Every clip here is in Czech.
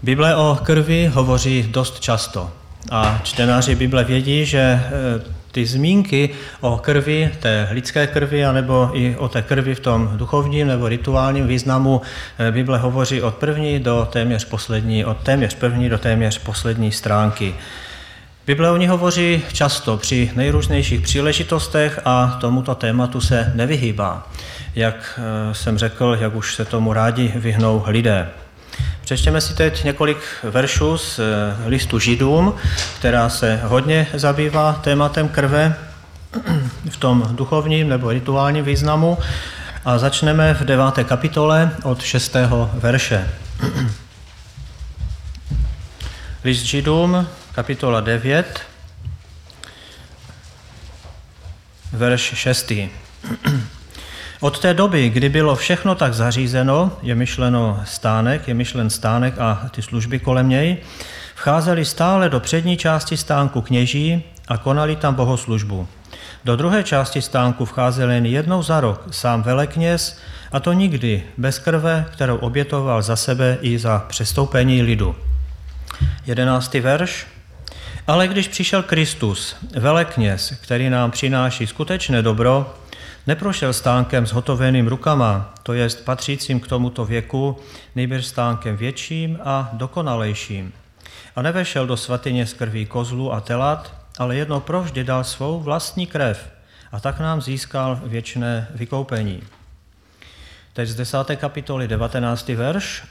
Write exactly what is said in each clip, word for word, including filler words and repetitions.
Bible o krvi hovoří dost často a čtenáři Bible vědí, že ty zmínky o krvi, té lidské krvi, anebo i o té krvi v tom duchovním nebo rituálním významu Bible hovoří od první do téměř poslední, od téměř první do téměř poslední stránky. Bible o ní hovoří často při nejrůznějších příležitostech a tomuto tématu se nevyhýbá. Jak jsem řekl, jak už se tomu rádi vyhnou lidé. Přečtěme si teď několik veršů z listu Židům, která se hodně zabývá tématem krve v tom duchovním nebo rituálním významu a začneme v deváté kapitole od šestého verše. List Židům, kapitola devět, verš šestý. Od té doby, kdy bylo všechno tak zařízeno, je myšleno stánek, je myšlen stánek a ty služby kolem něj, vcházeli stále do přední části stánku kněží a konali tam bohoslužbu. Do druhé části stánku vcházel jen jednou za rok sám velekněz, a to nikdy bez krve, kterou obětoval za sebe i za přestoupení lidu. Jedenáctý verš. Ale když přišel Kristus, velekněz, který nám přináší skutečné dobro, neprošel stánkem zhotoveným rukama, to jest patřícím k tomuto věku, nýbrž stánkem větším a dokonalejším. A nevešel do svatyně z krví kozlu a telat, ale jednou provždy dal svou vlastní krev a tak nám získal věčné vykoupení. Teď z desáté kapitoly devatenáctý verš.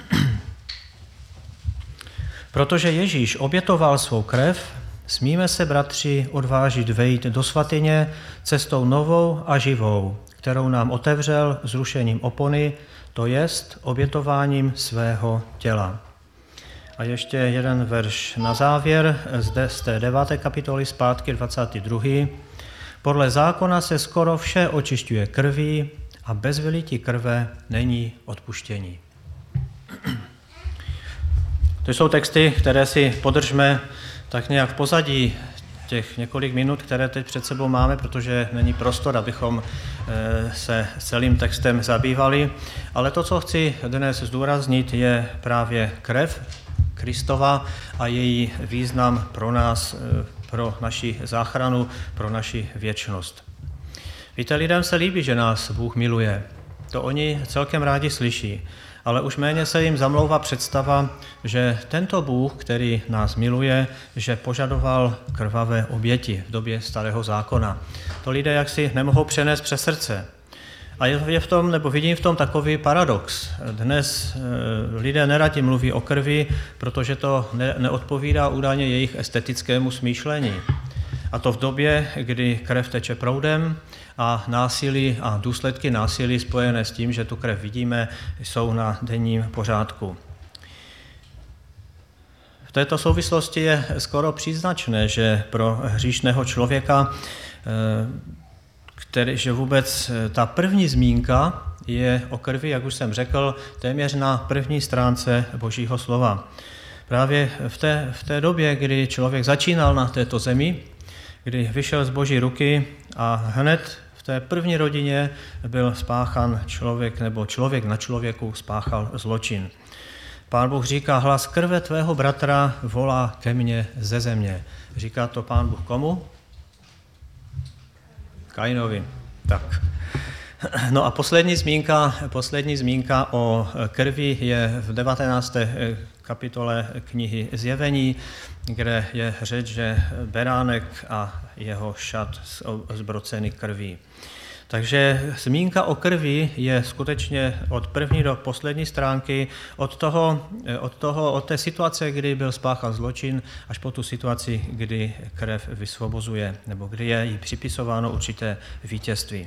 Protože Ježíš obětoval svou krev, smíme se, bratři, odvážit vejít do svatyně cestou novou a živou, kterou nám otevřel zrušením opony, to jest obětováním svého těla. A ještě jeden verš na závěr, zde z té deváté kapitoly zpátky dvacátý druhý. Podle zákona se skoro vše očišťuje krví a bez vylití krve není odpuštění. To jsou texty, které si podržme tak nějak v pozadí těch několik minut, které teď před sebou máme, protože není prostor, abychom se celým textem zabývali. Ale to, co chci dnes zdůraznit, je právě krev Kristova a její význam pro nás, pro naši záchranu, pro naši věčnost. Víte, lidem se líbí, že nás Bůh miluje. To oni celkem rádi slyší. Ale už méně se jim zamlouvá představa, že tento Bůh, který nás miluje, že požadoval krvavé oběti v době starého zákona. To lidé jaksi nemohou přenést přes srdce. A je v tom, nebo vidím v tom takový paradox. Dnes lidé neradi mluví o krvi, protože to ne, neodpovídá údajně jejich estetickému smýšlení. A to v době, kdy krev teče proudem a násilí a důsledky násilí spojené s tím, že tu krev vidíme, jsou na denním pořádku. V této souvislosti je skoro příznačné, že pro hříšného člověka, který, že vůbec ta první zmínka je o krvi, jak už jsem řekl, téměř na první stránce Božího slova. Právě v té, v té době, kdy člověk začínal na této zemi, kdy vyšel z Boží ruky a hned v té první rodině byl spáchan člověk, nebo člověk na člověku spáchal zločin. Pán Bůh říká, hlas krve tvého bratra volá ke mně ze země. Říká to Pán Bůh komu? Kainovi. Tak. No a poslední zmínka, poslední zmínka o krvi je v devatenácté kapitole knihy Zjevení, kde je řeč, že beránek a jeho šat zbrocený krví. Takže zmínka o krvi je skutečně od první do poslední stránky, od, toho, od, toho, od té situace, kdy byl spáchán zločin, až po tu situaci, kdy krev vysvobozuje, nebo kdy je jí připisováno určité vítězství.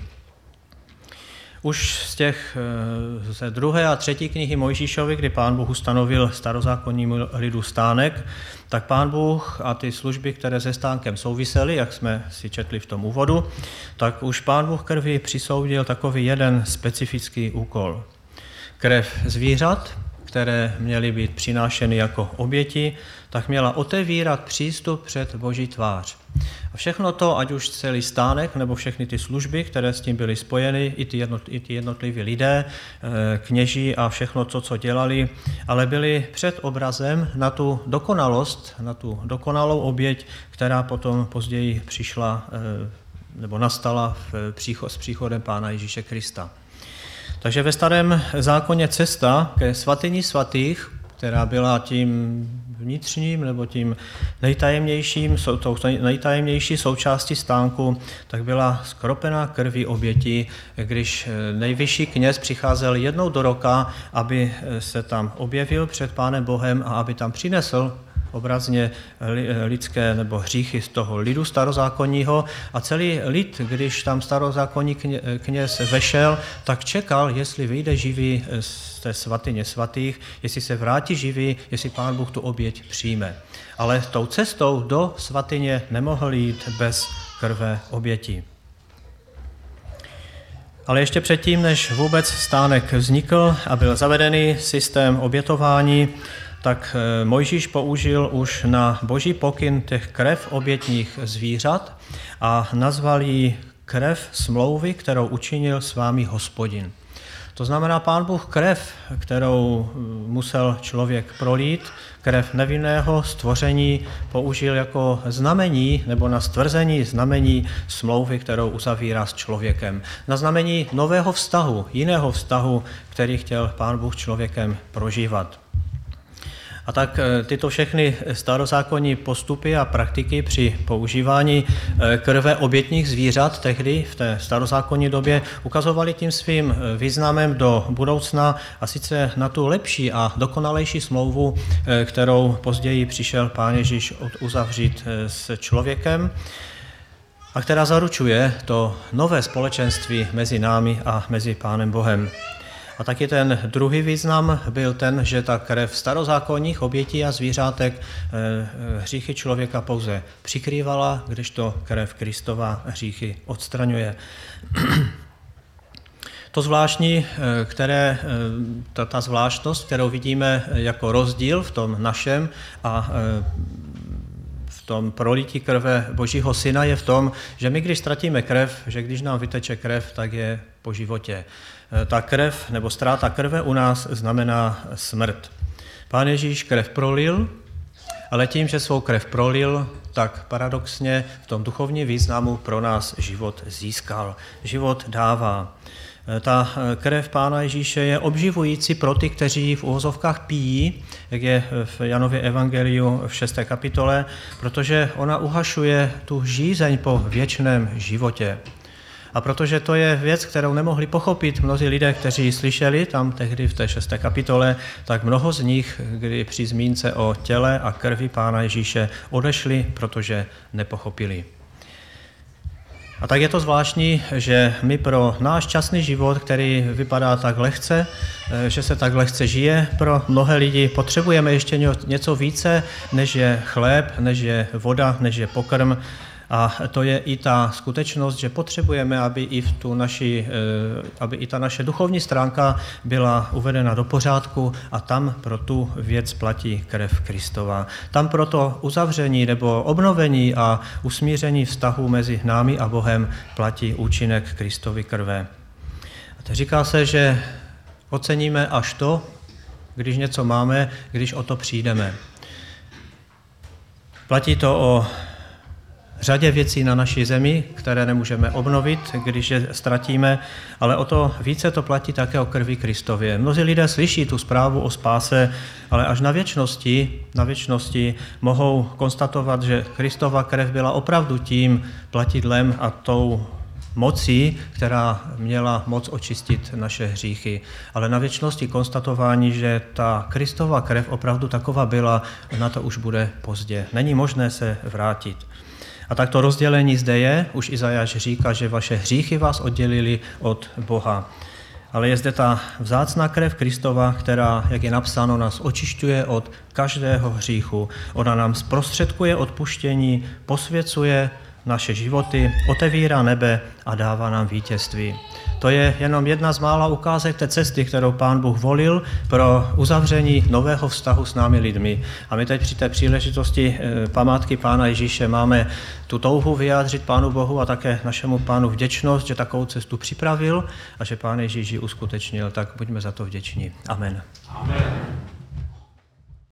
Už z těch ze druhé a třetí knihy Mojžíšovy, kdy Pán Bůh ustanovil starozákonnímu lidu stánek, tak Pán Bůh a ty služby, které se stánkem souvisely, jak jsme si četli v tom úvodu, tak už Pán Bůh krvi přisoudil takový jeden specifický úkol. Krev zvířat, které měly být přinášeny jako oběti, tak měla otevírat přístup před Boží tvář. A všechno to, ať už celý stánek, nebo všechny ty služby, které s tím byly spojeny, i ty, jednot, i ty jednotliví lidé, kněží a všechno to, co dělali, ale byli před obrazem na tu dokonalost, na tu dokonalou oběť, která potom později přišla nebo nastala v příchod, s příchodem Pána Ježíše Krista. Takže ve starém zákoně cesta ke svatyni svatých, která byla tím vnitřním nebo tím nejtajemnějším, tou nejtajemnější součástí stánku, tak byla skropená krví oběti, když nejvyšší kněz přicházel jednou do roka, aby se tam objevil před Pánem Bohem a aby tam přinesl obrazně lidské nebo hříchy z toho lidu starozákonního a celý lid, když tam starozákonní kněz vešel, tak čekal, jestli vyjde živý z té svatyně svatých, jestli se vrátí živý, jestli Pán Bůh tu oběť přijme. Ale tou cestou do svatyně nemohl jít bez krve oběti. Ale ještě předtím, než vůbec stánek vznikl a byl zavedený systém obětování, tak Mojžíš použil už na boží pokyn těch krev obětních zvířat a nazval ji krev smlouvy, kterou učinil s vámi Hospodin. To znamená, Pán Bůh krev, kterou musel člověk prolít, krev nevinného stvoření použil jako znamení nebo na stvrzení znamení smlouvy, kterou uzavírá s člověkem. Na znamení nového vztahu, jiného vztahu, který chtěl Pán Bůh člověkem prožívat. A tak tyto všechny starozákonní postupy a praktiky při používání krve obětních zvířat tehdy v té starozákonní době ukazovaly tím svým významem do budoucna a sice na tu lepší a dokonalejší smlouvu, kterou později přišel Pán Ježíš uzavřít s člověkem a která zaručuje to nové společenství mezi námi a mezi Pánem Bohem. A taky ten druhý význam byl ten, že ta krev starozákonních obětí a zvířátek hříchy člověka pouze přikrývala, kdežto krev Kristova hříchy odstraňuje. To zvláštní, které, ta, ta zvláštnost, kterou vidíme jako rozdíl v tom našem a v tom prolití krve Božího Syna je v tom, že my, když ztratíme krev, že když nám vyteče krev, tak je po životě. Ta krev nebo ztráta krve u nás znamená smrt. Pán Ježíš krev prolil, ale tím, že svou krev prolil, tak paradoxně v tom duchovním významu pro nás život získal. Život dává. Ta krev Pána Ježíše je obživující pro ty, kteří v uvozovkách pijí, jak je v Janově evangeliu v šesté kapitole, protože ona uhašuje tu žízeň po věčném životě. A protože to je věc, kterou nemohli pochopit mnozí lidé, kteří slyšeli tam tehdy v té šesté kapitole, tak mnoho z nich, kdy při zmínce o těle a krvi Pána Ježíše odešli, protože nepochopili. A tak je to zvláštní, že my pro náš časný život, který vypadá tak lehce, že se tak lehce žije, pro mnohé lidi potřebujeme ještě něco více, než je chléb, než je voda, než je pokrm. A to je i ta skutečnost, že potřebujeme, aby i, v tu naši, aby i ta naše duchovní stránka byla uvedena do pořádku a tam pro tu věc platí krev Kristova. Tam pro to uzavření nebo obnovení a usmíření vztahu mezi námi a Bohem platí účinek Kristovy krve. A to říká se, že oceníme až to, když něco máme, když o to přijdeme. Platí to o řadě věcí na naší zemi, které nemůžeme obnovit, když je ztratíme, ale o to více to platí také o krvi Kristově. Mnozí lidé slyší tu zprávu o spáse, ale až na věčnosti, na věčnosti mohou konstatovat, že Kristova krev byla opravdu tím platidlem a tou mocí, která měla moc očistit naše hříchy. Ale na věčnosti konstatování, že ta Kristova krev opravdu taková byla, na to už bude pozdě. Není možné se vrátit. A tak to rozdělení zde je, už Izajáš říká, že vaše hříchy vás oddělili od Boha. Ale je zde ta vzácná krev Kristova, která, jak je napsáno, nás očišťuje od každého hříchu. Ona nám zprostředkuje odpuštění, posvěcuje naše životy, otevírá nebe a dává nám vítězství. to je jenom jedna z mála ukázek té cesty, kterou Pán Bůh volil pro uzavření nového vztahu s námi lidmi. A my teď při té příležitosti památky Pána Ježíše máme tu touhu vyjádřit Pánu Bohu a také našemu Pánu vděčnost, že takovou cestu připravil a že Pán Ježíš ji uskutečnil. Tak buďme za to vděční. Amen. Amen.